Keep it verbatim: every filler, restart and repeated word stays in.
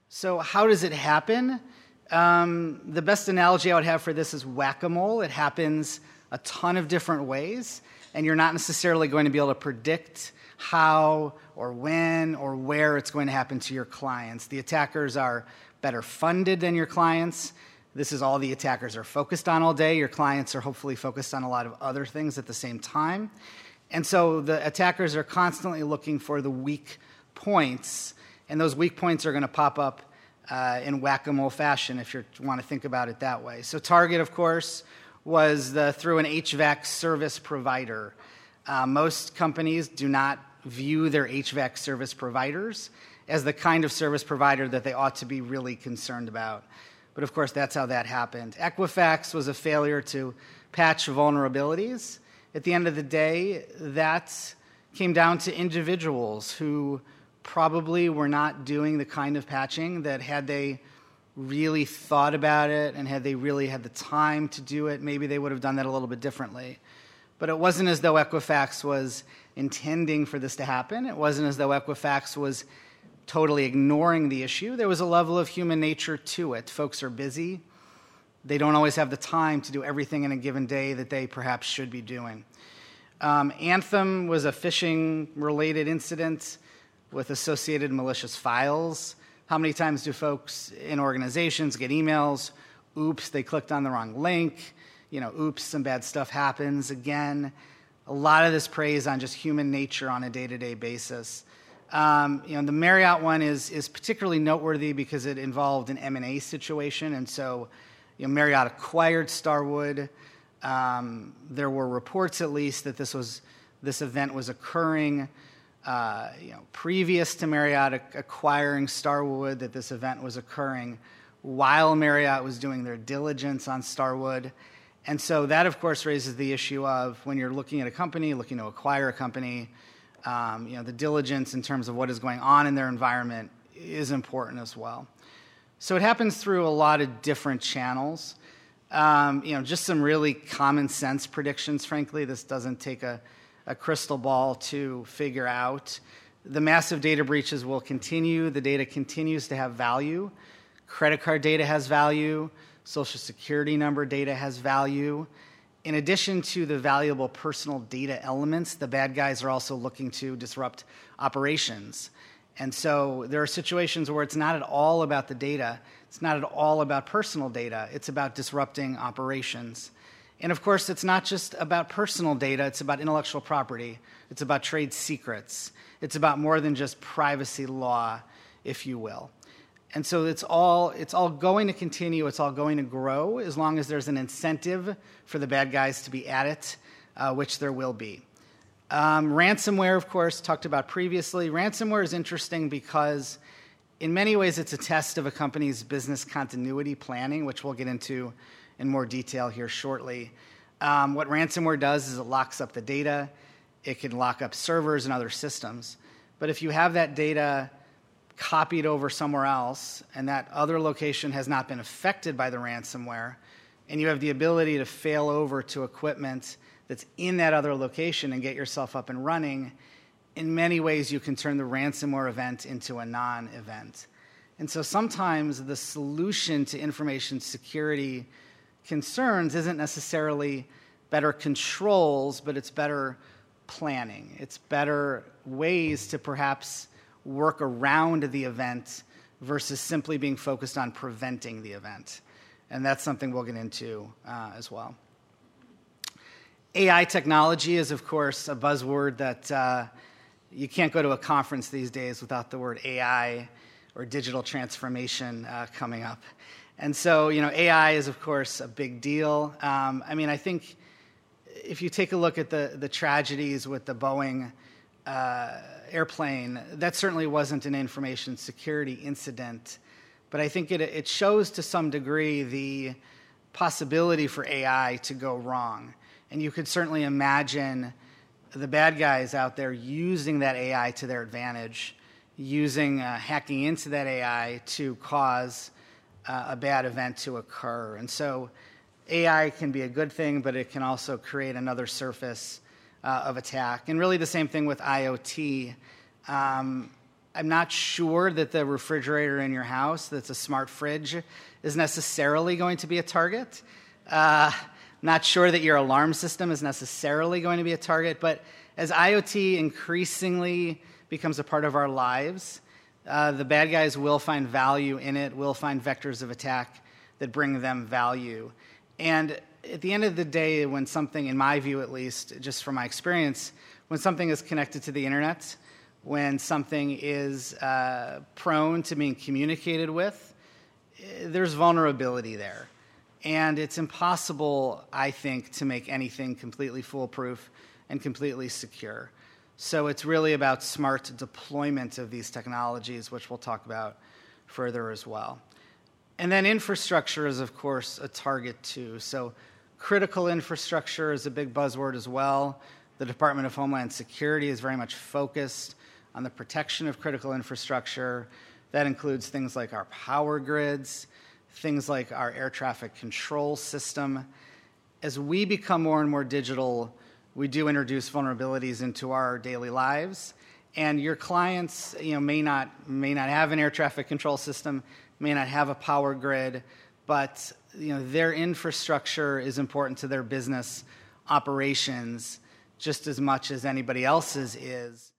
So how does it happen? Um, the best analogy I would have for this is whack-a-mole. It happens a ton of different ways, and you're not necessarily going to be able to predict how or when or where it's going to happen to your clients. The attackers are better funded than your clients. This is all the attackers are focused on all day. Your clients are hopefully focused on a lot of other things at the same time. And so the attackers are constantly looking for the weak points, and those weak points are going to pop up uh, in whack-a-mole fashion if you want to think about it that way. So Target, of course, was the, through an H V A C service provider. Uh, most companies do not view their H V A C service providers as the kind of service provider that they ought to be really concerned about. But of course, that's how that happened. Equifax was a failure to patch vulnerabilities. At the end of the day, that came down to individuals who probably were not doing the kind of patching that, had they really thought about it and had they really had the time to do it, maybe they would have done that a little bit differently. But it wasn't as though Equifax was intending for this to happen. It wasn't as though Equifax was totally ignoring the issue. There was a level of human nature to it. Folks are busy. They don't always have the time to do everything in a given day that they perhaps should be doing. Um, Anthem was a phishing-related incident with associated malicious files. How many times do folks in organizations get emails? Oops, they clicked on the wrong link. You know, oops, some bad stuff happens again. A lot of this preys on just human nature on a day-to-day basis. Um, you know, the Marriott one is is particularly noteworthy because it involved an M and A situation, and so, you know, Marriott acquired Starwood. Um, there were reports, at least, that this was this event was occurring, uh, you know, previous to Marriott acquiring Starwood. That this event was occurring while Marriott was doing their diligence on Starwood. And so that, of course, raises the issue of when you're looking at a company, looking to acquire a company, um, you know, the diligence in terms of what is going on in their environment is important as well. So it happens through a lot of different channels. Um, you know, just some really common sense predictions, frankly. This doesn't take a, a crystal ball to figure out. The massive data breaches will continue. The data continues to have value. Credit card data has value. Social Security number data has value. In addition to the valuable personal data elements, the bad guys are also looking to disrupt operations. And so there are situations where it's not at all about the data. It's not at all about personal data. It's about disrupting operations. And of course, it's not just about personal data. It's about intellectual property. It's about trade secrets. It's about more than just privacy law, if you will. And so it's all it's all going to continue. It's all going to grow as long as there's an incentive for the bad guys to be at it, uh, which there will be. Um, ransomware, of course, talked about previously. Ransomware is interesting because in many ways it's a test of a company's business continuity planning, which we'll get into in more detail here shortly. Um, what ransomware does is it locks up the data. It can lock up servers and other systems. But if you have that data copied over somewhere else, and that other location has not been affected by the ransomware, and you have the ability to fail over to equipment that's in that other location and get yourself up and running, in many ways you can turn the ransomware event into a non-event. And so sometimes the solution to information security concerns isn't necessarily better controls, but it's better planning. It's better ways to perhaps work around the event versus simply being focused on preventing the event. And that's something we'll get into uh, as well. A I technology is, of course, a buzzword that uh, you can't go to a conference these days without the word A I or digital transformation uh, coming up. And so, you know, A I is, of course, a big deal. Um, I mean, I think if you take a look at the, the tragedies with the Boeing uh, airplane, that certainly wasn't an information security incident. But I think it, it shows to some degree the possibility for A I to go wrong. And you could certainly imagine the bad guys out there using that A I to their advantage, using uh, hacking into that A I to cause uh, a bad event to occur. And so A I can be a good thing, but it can also create another surface uh, of attack. And really the same thing with IoT. Um, I'm not sure that the refrigerator in your house that's a smart fridge is necessarily going to be a target. Uh, not sure that your alarm system is necessarily going to be a target, but as IoT increasingly becomes a part of our lives, uh, the bad guys will find value in it, will find vectors of attack that bring them value. And at the end of the day, when something, in my view at least, just from my experience, when something is connected to the internet, when something is uh, prone to being communicated with, there's vulnerability there. And it's impossible, I think, to make anything completely foolproof and completely secure. So it's really about smart deployment of these technologies, which we'll talk about further as well. And then infrastructure is, of course, a target too. So critical infrastructure is a big buzzword as well. The Department of Homeland Security is very much focused on the protection of critical infrastructure. That includes things like our power grids, things like our air traffic control system. As we become more and more digital, we do introduce vulnerabilities into our daily lives. And your clients, you know, may not may not have an air traffic control system, may not have a power grid, but you know, their infrastructure is important to their business operations just as much as anybody else's is.